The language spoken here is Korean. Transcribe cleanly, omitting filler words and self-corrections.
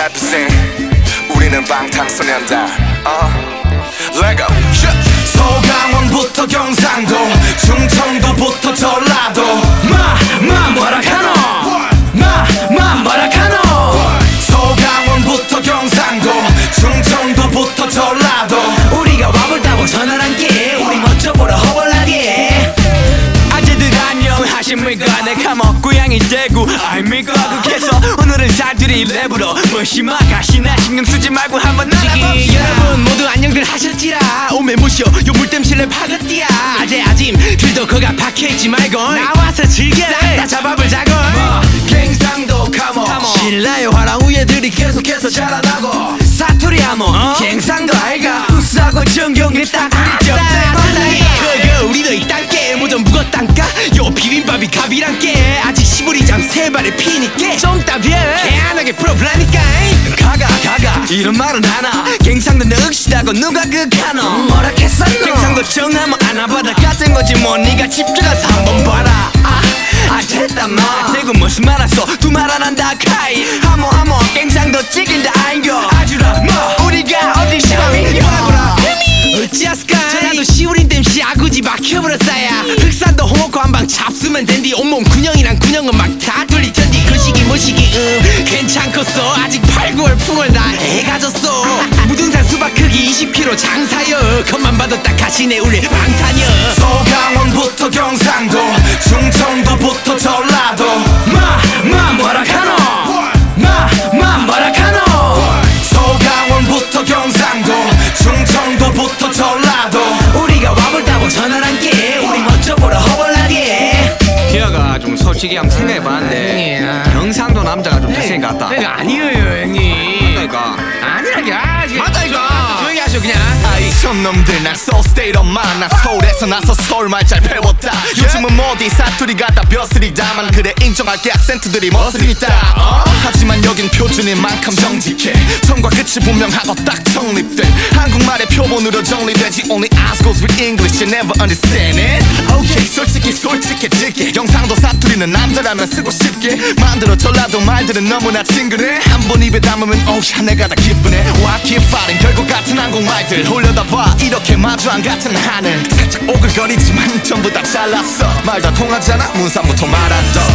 represent. 우리는 방탄소년단. Lego. 서강원부터 경상도, 충청도부터 전라도. 뭐라카노? 뭐라카노? 서강원부터 경상도, 충청도부터 전라도. 우리가 와볼다고 전화란게, 우리 멋져 보러 허벌나게. 아재들 안녕하십니까. 내가 고향이 대구 아닙니까. 그래서 오늘은 사투리 랩으로 무시마 가시나 신경 쓰지 말고 한번 나가봅시다. 여러분 모두 안녕들 하셨지라. 오메 무쇼 요 물땜실래 파긋띠야. 아재 아짐 들도 거가 박혀있지 말고 나와서 즐겨라. 싹다 잡아볼자고. 갱상도 카모 신라의 화랑 우예들이 계속해서 자라나고. 사투리 하모 갱상도 알가. 우수하고 정경에 딱 그거 우리도 이딴게 뭐좀 묵었단까. 요 비빔밥이 갑이란게. 아직 시부리장 세 발에 피니께 좀 따벼 개안하게 풀어보라니까. 가가 이런 말은 하나. 갱상도 늑시다고 누가 극하노. 뭐라 했었노. 갱상도 정하면 아나바다 같은 거지 뭐. 니가 집중해서 한번 봐라. 됐다 마. 대구 무슨 말 했어. 두 말 안 한다 카이. 하모 갱상도 찍인다 아인거. 아주라 뭐 우리가 어디 시험인겨. 어찌하스까. 전라도 시우린 댐시 아구지 막혀버렸어야. 흑산도 홍어코 한방 잡수면 된디. 온몸 군형이랑 군형은 막 다 뚫리던디. 그 시기 뭐 시기 괜찮겠어. 아직 8, 9월 풍월 다 해가졌어. 무등산 수박 크기 20kg 장사여. 겉만 봐도 딱 가시네 우리 방탄여. 서강원부터 경상도, 충청도부터 전라도. 뭐라카노? 뭐라카노? 서강원부터 경상도, 충청도부터 전라도. 우리가 와볼다고 전화란게, 우리 멋져 보러 허벌나게. 기아가 좀 솔직히 한번 생각해봤는데 경상도 남자가 좀 잘생긴 것 같다. 내가 아니에요 형님. 그러니까 아니라게. 맞다 이거. 조용히 하셔 그냥. 아이 촌놈들 난 so state of mind. 난 서울에서 나서 서울말 잘 배웠다. 요즘은 모디 사투리 갖다 벼슬이다만 그래 인정할게 악센트들이 멋을 있다. 하지만 여긴 표준인 만큼 정직해. 처음과 끝이 분명하고 딱 정립돼. 한국말의 표본으로 정리되지. Only eyes goes with English you never understand it. Okay 솔직해질게. 경상도 사투리는 남자라면 쓰고 싶게 만들어. 전라도 말들은 너무나 친근해. 한 번 입에 담으면 오야 내가 다 기쁘네. Why keep fighting. 결국 같은 한국말들 올려다봐 이렇게 마주 안 같은 하늘. 살짝 오글거리지만 전부 다 잘났어. 말 다 통하잖아 문산부터 말한다.